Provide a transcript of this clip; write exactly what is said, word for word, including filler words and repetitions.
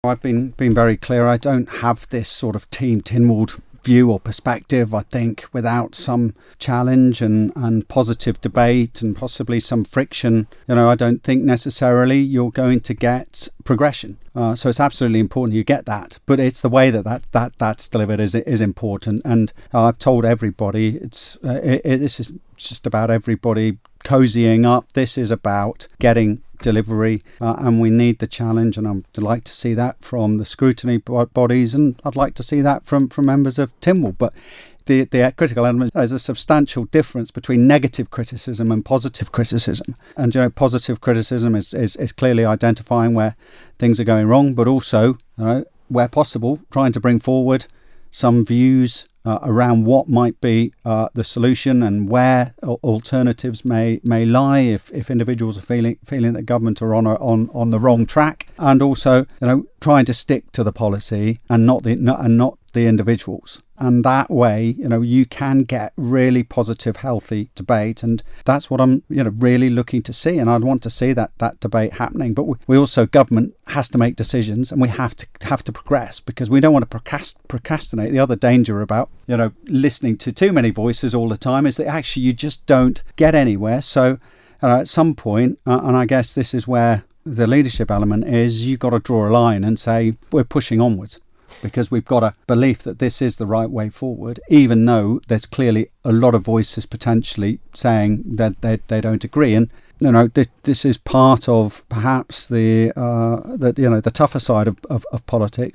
I've been been very clear. I don't have this sort of Team Tynwald view or perspective. I think without some challenge and, and positive debate and possibly some friction, you know, I don't think necessarily you're going to get progression. Uh, so it's absolutely important you get that. But it's the way that, that, that that's delivered is is important. And uh, I've told everybody it's uh, it, it, this is just about everybody cozying up. This is about getting delivery, uh, and we need the challenge, and I'd like to see that from the scrutiny bodies, and I'd like to see that from, from members of Tynwald. But the, the critical element is a substantial difference between negative criticism and positive criticism. And, you know, positive criticism is, is, is clearly identifying where things are going wrong, but also, you know, where possible, trying to bring forward some views Uh, around what might be uh, the solution and where alternatives may may lie if, if individuals are feeling feeling that government are on a, on on the wrong track, and also, you know, trying to stick to the policy and not the not, and not the individuals. And that way, you know, you can get really positive, healthy debate, and that's what I'm, you know, really looking to see. And I'd want to see that that debate happening. But we, we also, government has to make decisions, and we have to have to progress, because we don't want to procrast- procrastinate. The other danger about, you know, listening to too many voices all the time is that actually you just don't get anywhere. So uh, at some point, uh, and I guess this is where the leadership element is, you've got to draw a line and say we're pushing onwards, because we've got a belief that this is the right way forward, even though there's clearly a lot of voices potentially saying that they, they don't agree. And, you know, this, this is part of perhaps the, uh, the you know, the tougher side of, of, of politics,